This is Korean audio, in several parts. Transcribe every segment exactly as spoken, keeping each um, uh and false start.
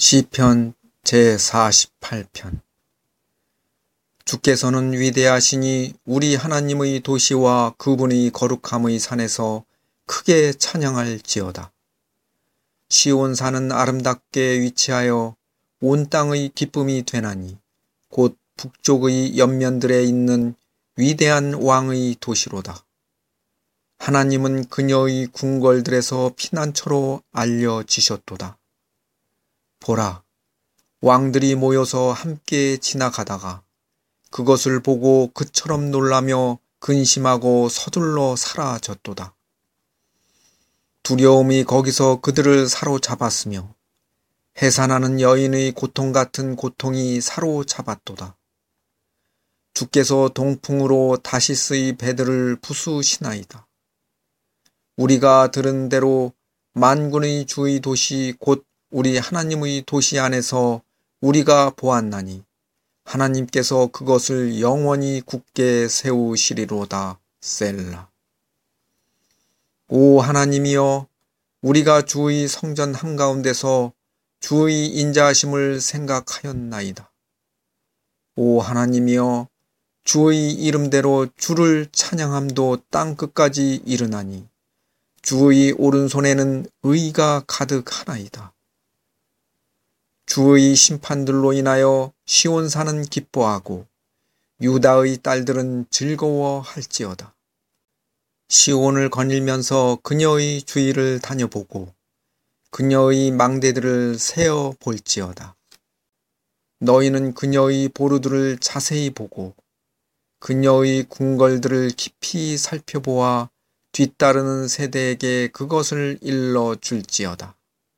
시편 제사십팔 편. 주께서는 위대하시니 우리 하나님의 도시와 그분의 거룩함의 산에서 크게 찬양할지어다. 시온산은 아름답게 위치하여 온 땅의 기쁨이 되나니 곧 북쪽의 옆면들에 있는 위대한 왕의 도시로다. 하나님은 그녀의 궁궐들에서 피난처로 알려지셨도다. 보라, 왕들이 모여서 함께 지나가다가 그것을 보고 그처럼 놀라며 근심하고 서둘러 사라졌도다. 두려움이 거기서 그들을 사로잡았으며 해산하는 여인의 고통 같은 고통이 사로잡았도다. 주께서 동풍으로 다시스의 배들을 부수시나이다. 우리가 들은 대로 만군의 주의 도시 곧 우리 하나님의 도시 안에서 우리가 보았나니 하나님께서 그것을 영원히 굳게 세우시리로다. 셀라. 오 하나님이여, 우리가 주의 성전 한가운데서 주의 인자하심을 생각하였나이다. 오 하나님이여, 주의 이름대로 주를 찬양함도 땅끝까지 이르나니 주의 오른손에는 의가 가득하나이다. 주의 심판들로 인하여 시온산은 기뻐하고 유다의 딸들은 즐거워할지어다. 시온을 거닐면서 그녀의 주위를 다녀보고 그녀의 망대들을 세어 볼지어다. 너희는 그녀의 보루들을 자세히 보고 그녀의 궁궐들을 깊이 살펴보아 뒤따르는 세대에게 그것을 일러줄지어다.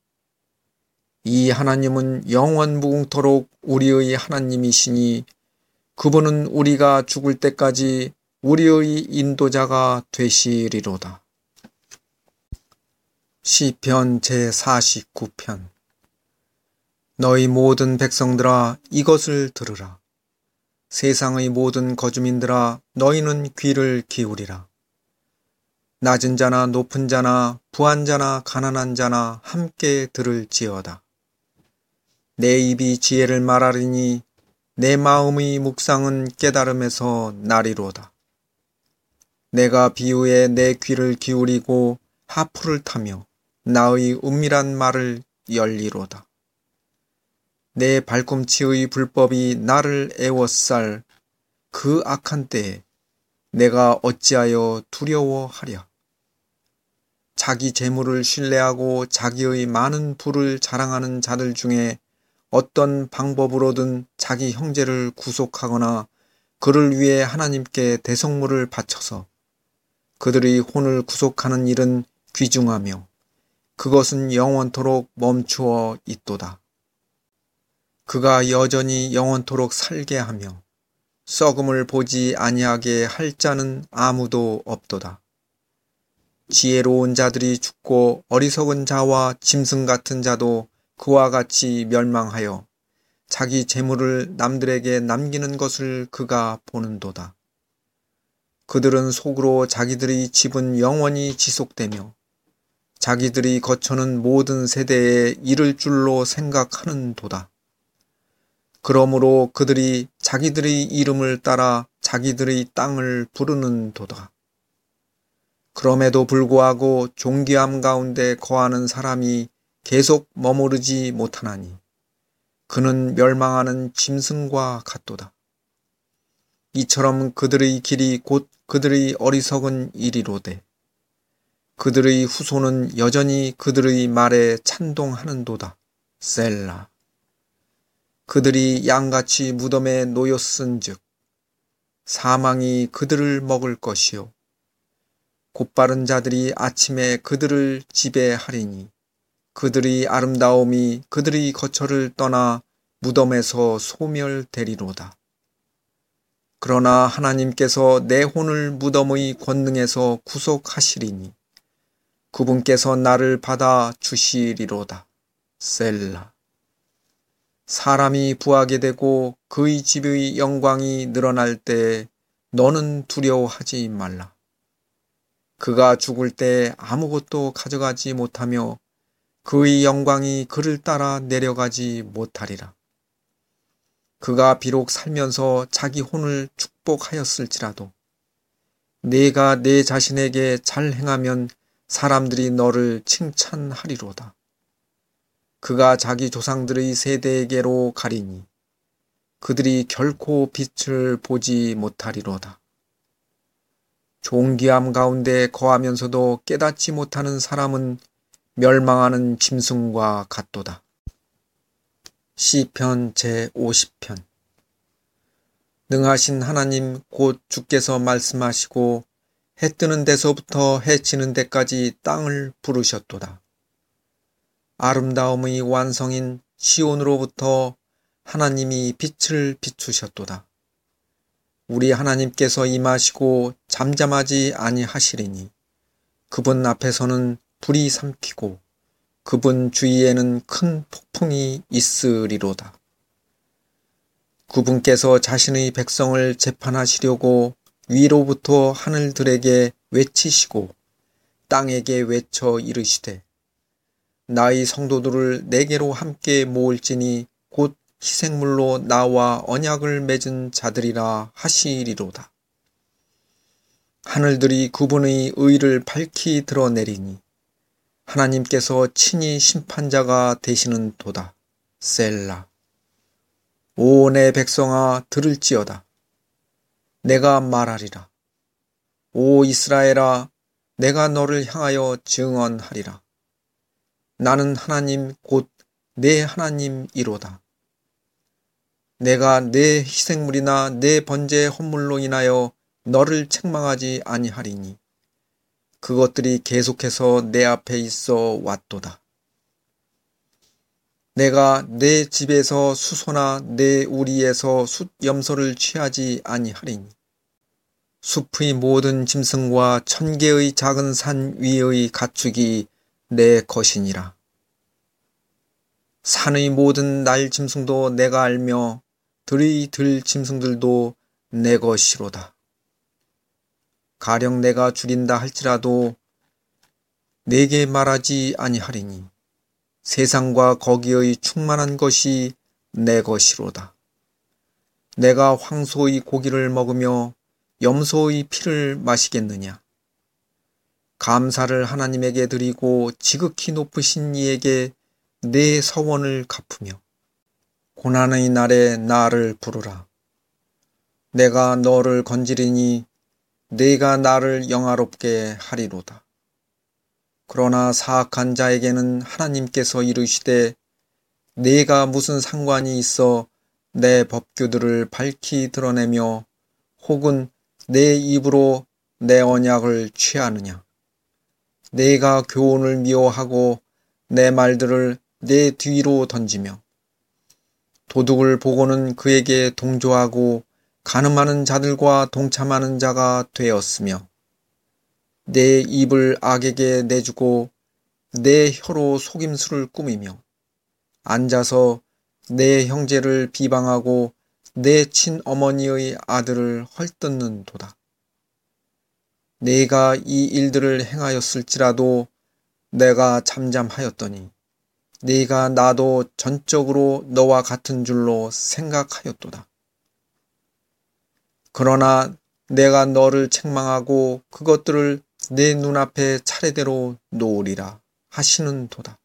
이 하나님은 영원 무궁토록 우리의 하나님이시니 그분은 우리가 죽을 때까지 우리의 인도자가 되시리로다. 시편 제사십구 편. 너희 모든 백성들아, 이것을 들으라. 세상의 모든 거주민들아, 너희는 귀를 기울이라. 낮은 자나 높은 자나 부한 자나 가난한 자나 함께 들을지어다. 내 입이 지혜를 말하리니 내 마음의 묵상은 깨달음에서 나리로다. 내가 비유에 내 귀를 기울이고 하프를 타며 나의 은밀한 말을 열리로다. 내 발꿈치의 불법이 나를 애워쌀 그 악한 때에 내가 어찌하여 두려워하랴. 자기 재물을 신뢰하고 자기의 많은 부를 자랑하는 자들 중에 어떤 방법으로든 자기 형제를 구속하거나 그를 위해 하나님께 대성물을 바쳐서 그들의 혼을 구속하는 일은 귀중하며 그것은 영원토록 멈추어 있도다. 그가 여전히 영원토록 살게 하며 썩음을 보지 아니하게 할 자는 아무도 없도다. 지혜로운 자들이 죽고 어리석은 자와 짐승 같은 자도 그와 같이 멸망하여 자기 재물을 남들에게 남기는 것을 그가 보는도다. 그들은 속으로 자기들의 집은 영원히 지속되며 자기들의 거처는 모든 세대에 이를 줄로 생각하는도다. 그러므로 그들이 자기들의 이름을 따라 자기들의 땅을 부르는도다. 그럼에도 불구하고 존귀함 가운데 거하는 사람이 계속 머무르지 못하나니 그는 멸망하는 짐승과 같도다. 이처럼 그들의 길이 곧 그들의 어리석은 일이로되 그들의 후손은 여전히 그들의 말에 찬동하는도다. 셀라. 그들이 양같이 무덤에 놓였은즉 사망이 그들을 먹을 것이요 곧바른 자들이 아침에 그들을 지배하리니 그들의 아름다움이 그들의 거처를 떠나 무덤에서 소멸되리로다. 그러나 하나님께서 내 혼을 무덤의 권능에서 구속하시리니 그분께서 나를 받아 주시리로다. 셀라. 사람이 부하게 되고 그의 집의 영광이 늘어날 때에 너는 두려워하지 말라. 그가 죽을 때 아무것도 가져가지 못하며 그의 영광이 그를 따라 내려가지 못하리라. 그가 비록 살면서 자기 혼을 축복하였을지라도 네가 내 자신에게 잘 행하면 사람들이 너를 칭찬하리로다. 그가 자기 조상들의 세대에게로 가리니 그들이 결코 빛을 보지 못하리로다. 존귀함 가운데 거하면서도 깨닫지 못하는 사람은 멸망하는 짐승과 같도다. 시편 제오십 편. 능하신 하나님 곧 주께서 말씀하시고 해 뜨는 데서부터 해 지는 데까지 땅을 부르셨도다. 아름다움의 완성인 시온으로부터 하나님이 빛을 비추셨도다. 우리 하나님께서 임하시고 잠잠하지 아니하시리니 그분 앞에서는 불이 삼키고 그분 주위에는 큰 폭풍이 있으리로다. 그분께서 자신의 백성을 재판하시려고 위로부터 하늘들에게 외치시고 땅에게 외쳐 이르시되 나의 성도들을 내게로 함께 모을지니 곧 희생물로 나와 언약을 맺은 자들이라 하시리로다. 하늘들이 그분의 의를 밝히 드러내리니 하나님께서 친히 심판자가 되시는 도다. 셀라. 오 내 백성아 들을지어다. 내가 말하리라. 오 이스라엘아 내가 너를 향하여 증언하리라. 나는 하나님 곧 내 하나님이로다. 내가 내 희생물이나 내 번제 헌물로 인하여 너를 책망하지 아니하리니 그것들이 계속해서 내 앞에 있어 왔도다. 내가 내 집에서 수소나 내 우리에서 숫염소를 취하지 아니하리니 숲의 모든 짐승과 천개의 작은 산 위의 가축이 내 것이니라. 산의 모든 날 짐승도 내가 알며 들의 들 짐승들도 내 것이로다. 가령 내가 줄인다 할지라도 내게 말하지 아니하리니 세상과 거기의 충만한 것이 내 것이로다. 내가 황소의 고기를 먹으며 염소의 피를 마시겠느냐. 감사를 하나님에게 드리고 지극히 높으신 이에게 내 서원을 갚으며 고난의 날에 나를 부르라. 내가 너를 건지리니 네가 나를 영화롭게 하리로다. 그러나 사악한 자에게는 하나님께서 이르시되 네가 무슨 상관이 있어 내 법규들을 밝히 드러내며 혹은 내 입으로 내 언약을 취하느냐. 네가 교훈을 미워하고 내 말들을 내 뒤로 던지며 도둑을 보고는 그에게 동조하고 간음하는 자들과 동참하는 자가 되었으며 내 입을 악에게 내주고 내 혀로 속임수를 꾸미며 앉아서 내 형제를 비방하고 내 친어머니의 아들을 헐뜯는 도다. 네가 이 일들을 행하였을지라도 내가 잠잠하였더니 네가 나도 전적으로 너와 같은 줄로 생각하였도다. 그러나 내가 너를 책망하고 그것들을 내 눈앞에 차례대로 놓으리라 하시는 도다.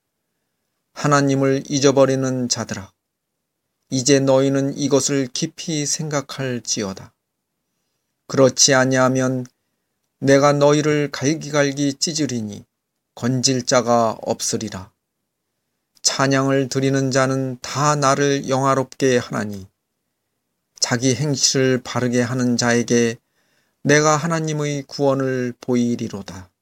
하나님을 잊어버리는 자들아, 이제 너희는 이것을 깊이 생각할지어다. 그렇지 아니하면 내가 너희를 갈기갈기 찢으리니 건질 자가 없으리라. 찬양을 드리는 자는 다 나를 영화롭게 하나니 자기 행실을 바르게 하는 자에게 내가 하나님의 구원을 보이리로다.